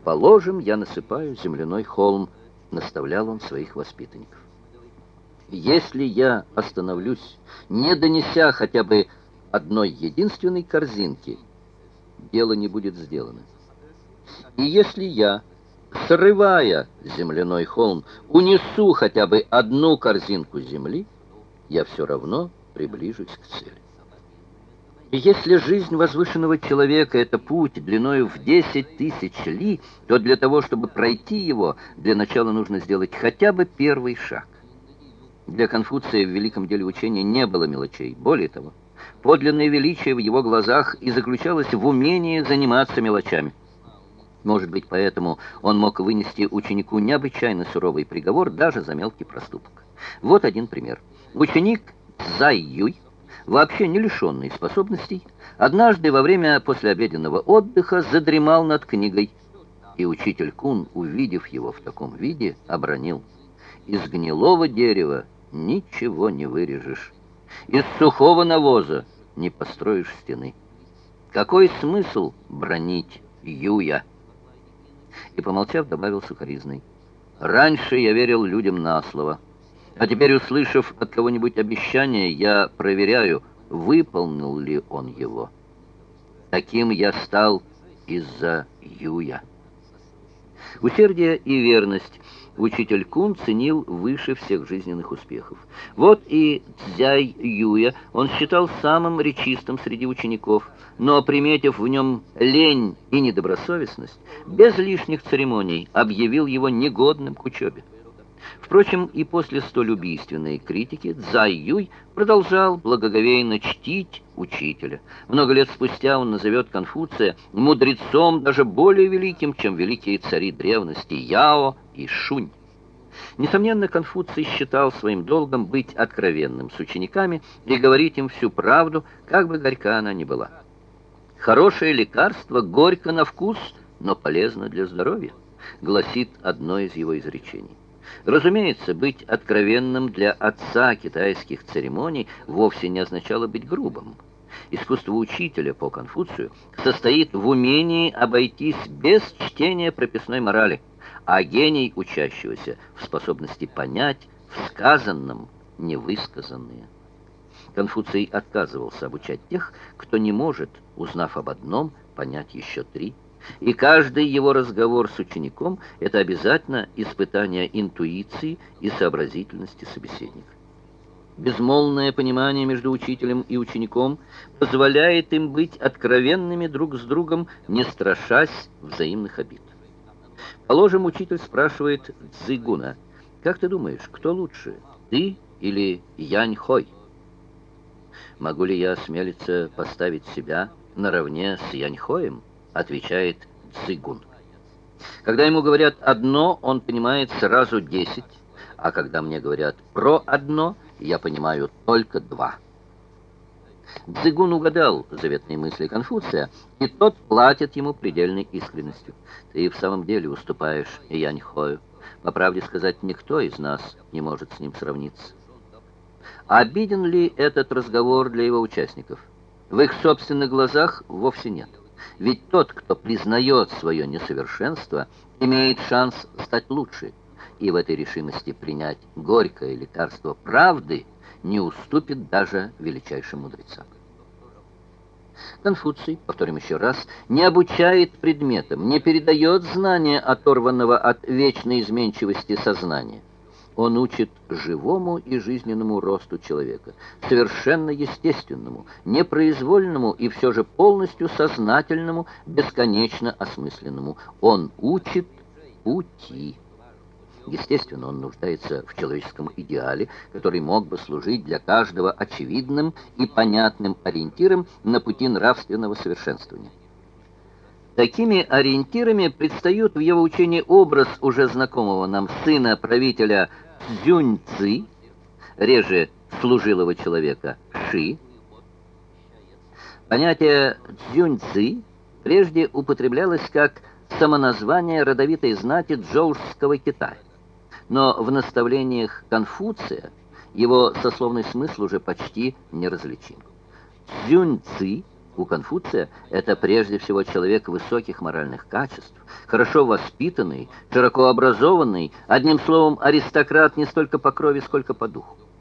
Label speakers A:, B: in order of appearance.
A: Положим, я насыпаю земляной холм, наставлял он своих воспитанников. Если я остановлюсь, не донеся хотя бы одной единственной корзинки, дело не будет сделано. И если я, срывая земляной холм, унесу хотя бы одну корзинку земли, я все равно приближусь к цели. И если жизнь возвышенного человека — это путь длиною в 10 тысяч ли, то для того, чтобы пройти его, для начала нужно сделать хотя бы первый шаг. Для Конфуция в великом деле учения не было мелочей. Более того, подлинное величие в его глазах и заключалось в умении заниматься мелочами. Может быть, поэтому он мог вынести ученику необычайно суровый приговор даже за мелкий проступок. Вот один пример. Ученик Цзай Юй, вообще не лишенный способностей, однажды во время послеобеденного отдыха задремал над книгой, и учитель Кун, увидев его в таком виде, обронил: «Из гнилого дерева ничего не вырежешь, из сухого навоза не построишь стены. Какой смысл бранить Юя?» И, помолчав, добавил сукоризной: «Раньше я верил людям на слово, а теперь, услышав от кого-нибудь обещание, я проверяю, выполнил ли он его. Таким я стал из-за Юя». Усердие и верность учитель Кун ценил выше всех жизненных успехов. Вот и Цзяй Юя он считал самым речистым среди учеников, но, приметив в нем лень и недобросовестность, без лишних церемоний объявил его негодным к учебе. Впрочем, и после столь убийственной критики Цзай Юй продолжал благоговейно чтить учителя. Много лет спустя он назовет Конфуция мудрецом даже более великим, чем великие цари древности Яо и Шунь. Несомненно, Конфуций считал своим долгом быть откровенным с учениками и говорить им всю правду, как бы горька она ни была. «Хорошее лекарство горько на вкус, но полезно для здоровья», гласит одно из его изречений. Разумеется, быть откровенным для отца китайских церемоний вовсе не означало быть грубым. Искусство учителя по Конфуцию состоит в умении обойтись без чтения прописной морали, а гений учащегося в способности понять в сказанном невысказанное. Конфуций отказывался обучать тех, кто не может, узнав об одном, понять еще 3. И каждый его разговор с учеником — это обязательно испытание интуиции и сообразительности собеседника. Безмолвное понимание между учителем и учеником позволяет им быть откровенными друг с другом, не страшась взаимных обид. Положим, учитель спрашивает Цзигуна: «Как ты думаешь, кто лучше, ты или Янь-Хой?» «Могу ли я осмелиться поставить себя наравне с Янь-Хоем?» — отвечает Цзигун. Когда ему говорят одно, он понимает сразу 10, а когда мне говорят про одно, я понимаю только 2. Цзигун угадал заветные мысли Конфуция, и тот платит ему предельной искренностью. «Ты в самом деле уступаешь Янь-Хою. По правде сказать, никто из нас не может с ним сравниться». Обиден ли этот разговор для его участников? В их собственных глазах вовсе нет. Ведь тот, кто признает свое несовершенство, имеет шанс стать лучше, и в этой решимости принять горькое лекарство правды не уступит даже величайшим мудрецам. Конфуций, повторим еще раз, не обучает предметам, не передает знания оторванного от вечной изменчивости сознания. Он учит живому и жизненному росту человека, совершенно естественному, непроизвольному и все же полностью сознательному, бесконечно осмысленному. Он учит пути. Естественно, он нуждается в человеческом идеале, который мог бы служить для каждого очевидным и понятным ориентиром на пути нравственного совершенствования. Такими ориентирами предстают в его учении образ уже знакомого нам сына правителя Цзюньцзы, реже служилого человека Ши. Понятие Цзюньцзы прежде употреблялось как самоназвание родовитой знати Чжоушского Китая. Но в наставлениях Конфуция его сословный смысл уже почти неразличим. Цзюньцзы У Конфуция это прежде всего человек высоких моральных качеств, хорошо воспитанный, широко образованный, одним словом, аристократ не столько по крови, сколько по духу.